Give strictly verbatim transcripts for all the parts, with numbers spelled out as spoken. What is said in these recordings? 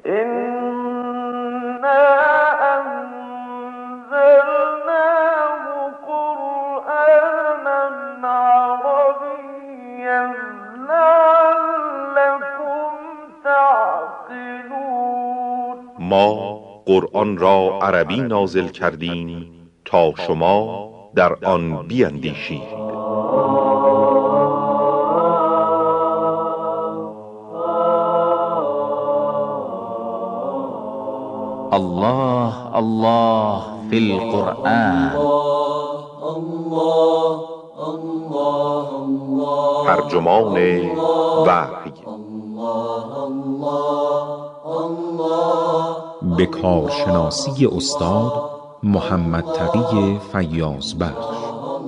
ما قرآن را عربی نازل کردیم تا شما در آن بیندیشید. الله الله فی القرآن. ترجمان وحی به کارشناسی استاد محمد تقی فیاض بخش.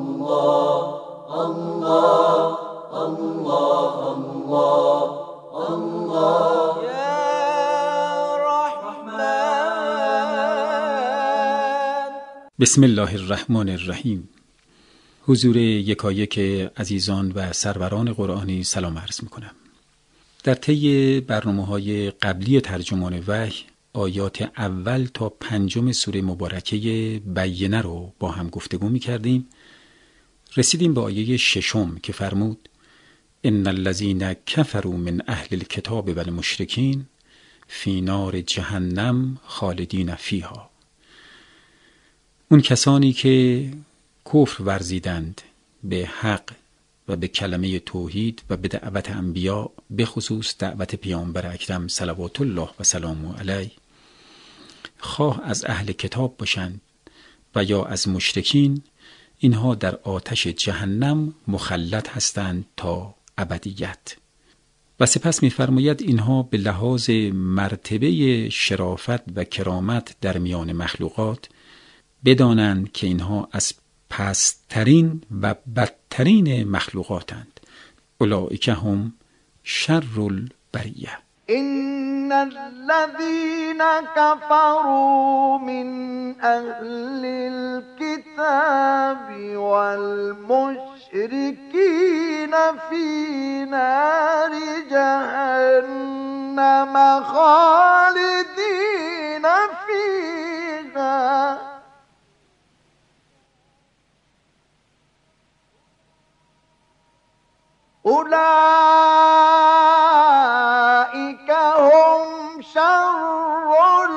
بسم الله الرحمن الرحیم. حضور یکایک عزیزان و سروران قرآنی سلام عرض میکنم. در طی برنامه‌های قبلی ترجمان وحی آیات اول تا پنجم سوره مبارکه بینه رو با هم گفتگو می‌کردیم. رسیدیم به آیه ششم که فرمود ان الذين كفروا من اهل الكتاب والمشركين فی نار جهنم خالدین فیها. اون کسانی که کفر ورزیدند به حق و به کلمه توحید و به دعوت انبیا، به خصوص دعوت پیامبر اکرم صلوات الله و سلام علیه، خواه از اهل کتاب باشند و یا از مشرکین، اینها در آتش جهنم مخلد هستند تا ابدیت. و سپس می‌فرماید اینها به لحاظ مرتبه شرافت و کرامت در میان مخلوقات بدانند که اینها از پست‌ترین و بدترین مخلوقاتند. اولئک هم شر البریه. ان الذين كفروا من اهل الكتاب والمشركين في نار جهنم خالدين فيها اولئک هم شر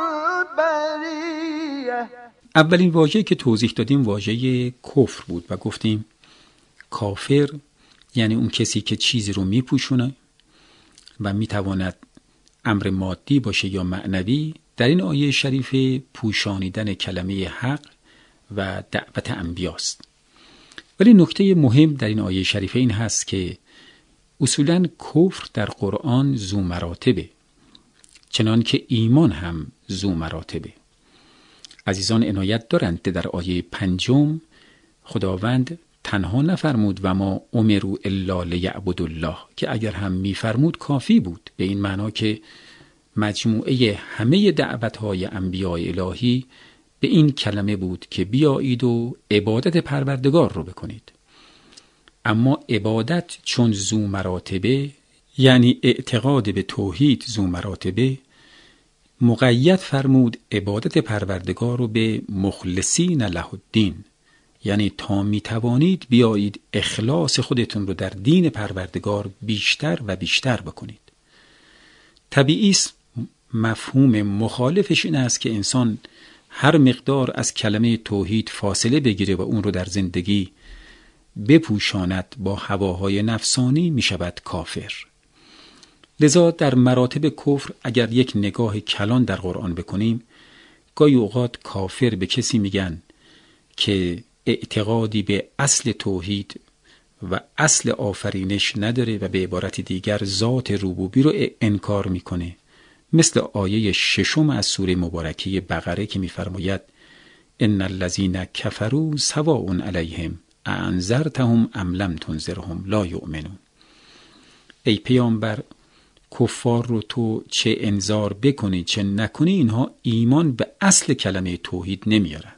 البریه. اولین واژه‌ای که توضیح دادیم واژه کفر بود و گفتیم کافر یعنی اون کسی که چیزی رو میپوشونه و میتواند امر مادی باشه یا معنوی. در این آیه شریف پوشانیدن کلمه حق و دعوت انبیاست. ولی نکته مهم در این آیه شریف این هست که اصولاً کفر در قرآن ذو مراتبه، چنان که ایمان هم ذو مراتبه. عزیزان عنایت دارند در آیه پنجم خداوند تنها نفرمود و ما امروا الا لیعبدوا الله، که اگر هم میفرمود کافی بود، به این معنا که مجموعه همه دعوت‌های انبیاء الهی به این کلمه بود که بیایید و عبادت پروردگار رو بکنید. اما عبادت چون ذو مراتبه، یعنی اعتقاد به توحید ذو مراتبه، مقید فرمود عبادت پروردگار رو به مخلصین له الدین، یعنی تا می توانید بیایید اخلاص خودتون رو در دین پروردگار بیشتر و بیشتر بکنید. طبیعی است مفهوم مخالفش این است که انسان هر مقدار از کلمه توحید فاصله بگیره و اون رو در زندگی بپوشاند با هواهای نفسانی می شود کافر. لذا در مراتب کفر اگر یک نگاه کلان در قرآن بکنیم، گاهی اوقات کافر به کسی میگن که اعتقادی به اصل توحید و اصل آفرینش نداره و به عبارت دیگر ذات ربوبی رو انکار میکنه، مثل آیه ششم از سوره مبارکه بقره که میفرماید ان الذین کفروا سواء علیهم انذرتهم ام لم تنذرهم لا یؤمنون. ای پیامبر، کفار رو تو چه انذار بکنی چه نکنی، اینها ایمان به اصل کلمه توحید نمیارن.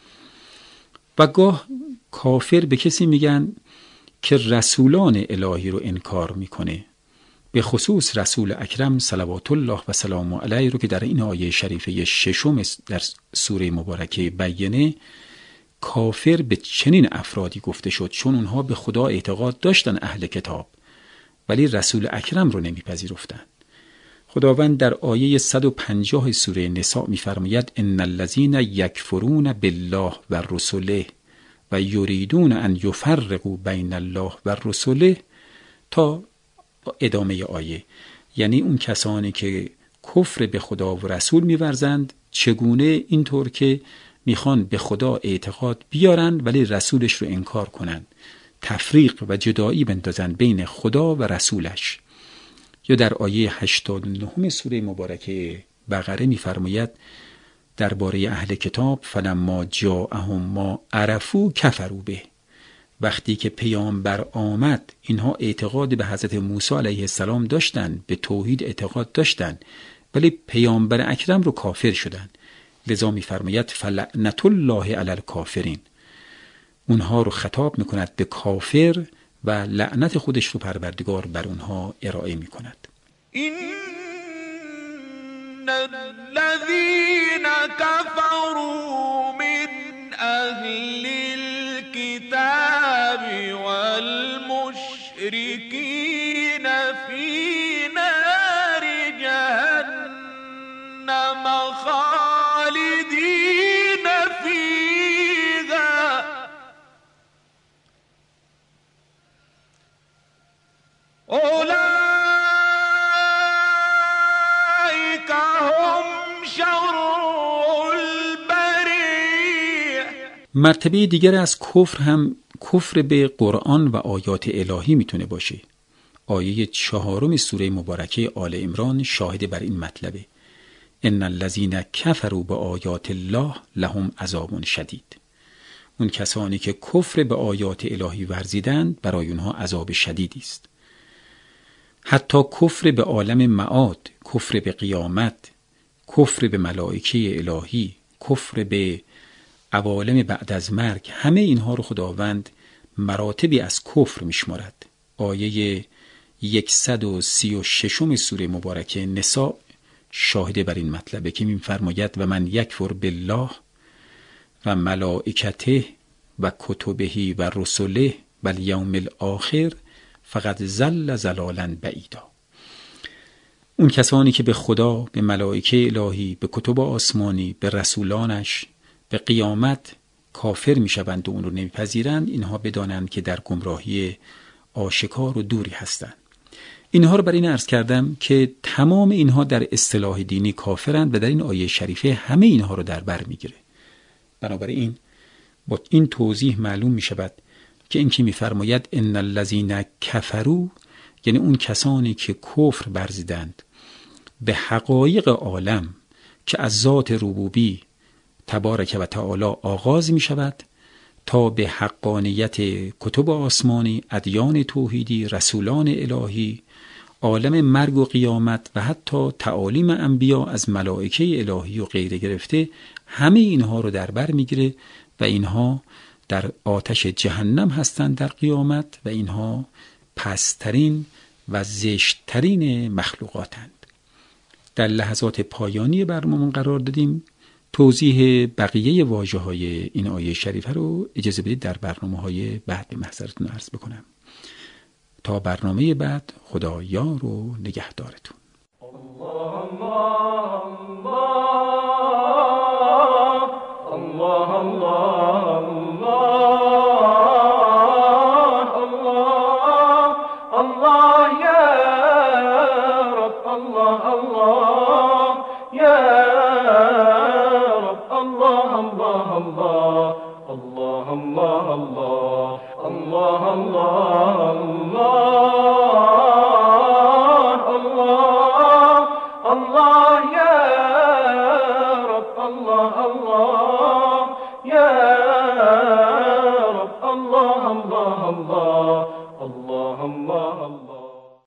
و گاه کافر به کسی میگن که رسولان الهی رو انکار میکنه، به خصوص رسول اکرم صلوات الله و سلام علیه رو که در این آیه شریفه ششم در سوره مبارکه بینه، کافر به چنین افرادی گفته شد چون اونها به خدا اعتقاد داشتن اهل کتاب ولی رسول اکرم رو نمیپذیرفتند. خداوند در آیه صد و پنجاه سوره نساء می‌فرماید ان الذين یکفرون بالله و رسله و یریدون ان یفرقوا بین الله و رسله تا ادامه آیه. یعنی اون کسانی که کفر به خدا و رسول می‌ورزند چگونه اینطور که میخوان به خدا اعتقاد بیارن ولی رسولش رو انکار کنن، تفریق و جدایی بندازن بین خدا و رسولش. یا در آیه هشتاد و نه سوره مبارکه بقره میفرماید درباره اهل کتاب فلما جاءهم ما عرفوا کفروا به، وقتی که پیامبر آمد اینها اعتقاد به حضرت موسی علیه السلام داشتن، به توحید اعتقاد داشتن ولی پیامبر اکرم رو کافر شدن. لذا میفرماید فلعنت الله علی الکافرین، اونها رو خطاب میکند به کافر و لعنت خودش رو پروردگار بر اونها ارائه میکند. این الذین کفروا من اهل الكتاب والمشرکین فی نار جهنم خالدین فیها اولئک هم شر البریة. مرتبه دیگر از کفر هم کفر به قرآن و آیات الهی میتونه باشه. آیه چهارم سوره مبارکه آل عمران شاهد بر این مطلبه. ان الذين كفروا بآیات الله لهم عذاب شدید. اون کسانی که کفر به آیات الهی ورزیدند برای اونها عذاب شدیدی است. حتی کفر به عالم معاد، کفر به قیامت، کفر به ملائکه الهی، کفر به عوالم بعد از مرگ، همه اینها رو خداوند مراتبی از کفر میشمارد. آیه صد و سی و شش سوره مبارکه نساء شاهد بر این مطلبه که می‌فرماید و من یکفر بالله و ملائکته و کتبه و رسله و الیوم الاخر فقط ضل ضلالا بعیدا. اون کسانی که به خدا، به ملائکه الهی، به کتب آسمانی، به رسولانش، به قیامت کافر میشوند و اون رو نمیپذیرند، اینها بدانند که در گمراهی آشکار و دوری هستند. اینها رو برای این عرض کردم که تمام اینها در اصطلاح دینی کافرند و در این آیه شریفه همه اینها رو در بر میگیره. بنابراین با این توضیح معلوم می شود که این که می فرماید ان الذین کفروا، یعنی اون کسانی که کفر ورزیدند به حقایق عالم که از ذات ربوبی تبارک و تعالی آغاز می شود تا به حقانیت کتب آسمانی، ادیان توحیدی، رسولان الهی، عالم مرگ و قیامت و حتی تعالیم انبیا از ملائکه الهی و غیره گرفته، همه اینها رو در بر میگیره و اینها در آتش جهنم هستند در قیامت و اینها پسترین و زشتترین مخلوقاتند. در لحظات پایانی برنامه قرار دادیم. توضیح بقیه واژه‌های این آیه شریفه رو اجازه بدید در برنامه‌های بعد به محضرتون عرض بکنم. تا برنامه بعد، خدا یار و نگهدارتون. الله الله